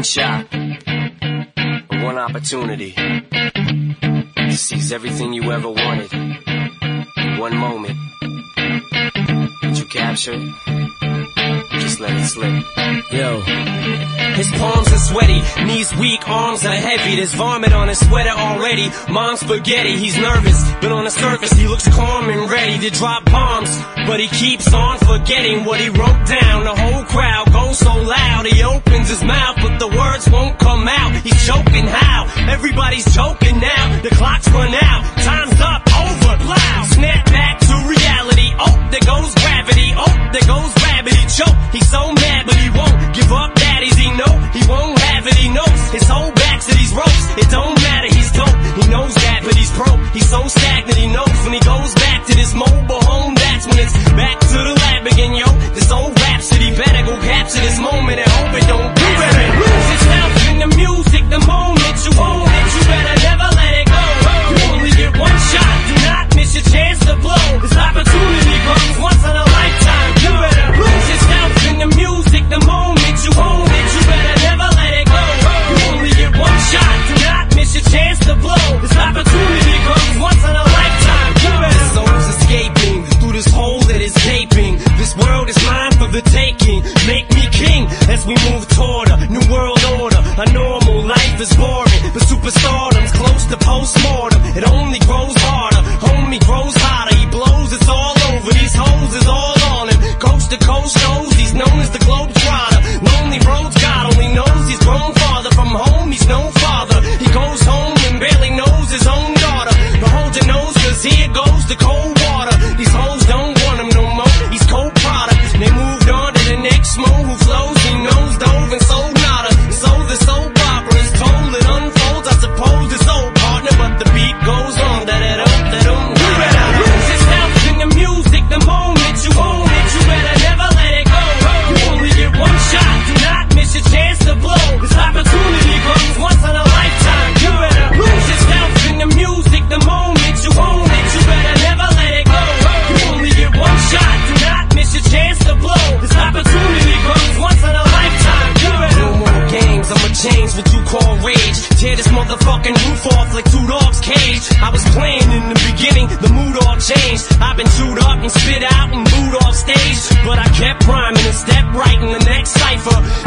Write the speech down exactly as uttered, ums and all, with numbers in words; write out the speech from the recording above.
shot, one opportunity to seize everything you ever wanted in one moment. Did you capture it? Just let it slip. Yo. His palms are sweaty, knees weak, arms are heavy. There's vomit on his sweater already. Mom's spaghetti, he's nervous, but on the surface he looks calm and ready to drop bombs. But he keeps on forgetting what he wrote down. The whole crowd goes so loud, he opens his mouth, but the words won't come out. He's choking how? Everybody's joking now. The clock's run out, time's up, over, loud. Snap back to reality. Oh, there goes gravity. Oh, there goes gravity. Choke. He's so mad, but he won't give up that easy. No, he won't have it. He knows his whole back to these ropes. It don't matter. He's dope. He knows that, but he's broke. He's so stagnant. He knows when he goes back to this mobile home, that's when it's back to the lab again. Yo, this old rhapsody better go capture this moment and hope it don't. You better lose yourself in the music. The moment you own it, you better never let it go. You only get one shot. Do not miss your chance to blow. This opportunity comes once in a lifetime. You better lose yourself in the music. The moment you own it, you better never let it go. You only get one shot. Do not miss your chance to blow. This opportunity comes once in a lifetime. You better. This soul's escaping through this hole that is gaping. This world is mine for the taking. Make me king as we move toward a new world order. A normal life is boring, but superstardom's close to postmortem. It only grows harder, homie grows hotter. He blows, it's all over. These hoes is all on him. Coast to coast shows, he's known as the Globetrotter. Lonely roads, God only knows he's grown farther from home. He's no father. He goes home and barely knows his own daughter. But hold your nose, cause here goes the cold water. These hoes don't want him no more. He's cold product. They moved on to the next mo who flows. He knows dove and sold nada. So the soap opera is told, it unfolds. I suppose it's old partner, but the beat goes on. Da da da da da. You better lose yourself in the music. The moment you own it, you better never let it go. You only get one shot. Do not miss your chance to blow. This opportunity comes once in a lifetime. You better lose yourself in the music. The moment you own it, you better never let it go. You only get one shot. Do not miss your chance to blow. This opportunity comes once in a lifetime. You better. No more games. I'ma change what you call rage. Tear this motherfucking roof off like two dogs' cage. I was playing in the beginning, the mood all changed. I've been chewed up and spit out and booed off stage, but I kept rhyming and stepped right in the next cipher.